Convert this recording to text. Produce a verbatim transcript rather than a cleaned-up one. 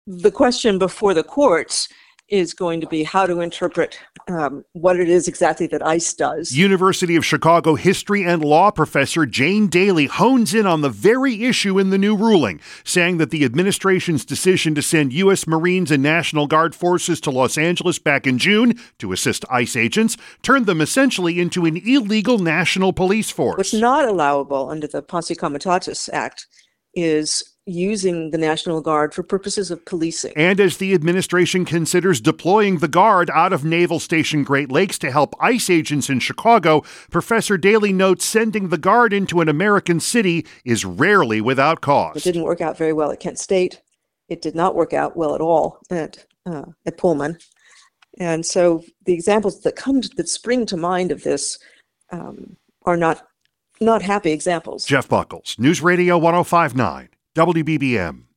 the question before the courts is going to be how to interpret um, what it is exactly that ICE does. University of Chicago history and law professor Jane Daly hones in on the very issue in the new ruling, saying that the administration's decision to send U S Marines and National Guard forces to Los Angeles back in June to assist ICE agents turned them essentially into an illegal national police force. What's not allowable under the Posse Comitatus Act is using the National Guard for purposes of policing. And as the administration considers deploying the Guard out of Naval Station Great Lakes to help ICE agents in Chicago, Professor Daly notes sending the Guard into an American city is rarely without cause. It didn't work out very well at Kent State. It did not work out well at all at uh, at Pullman. And so the examples that come to, that spring to mind of this um, are not not happy examples. Jeff Buckles, News Radio one oh five point nine, W B B M.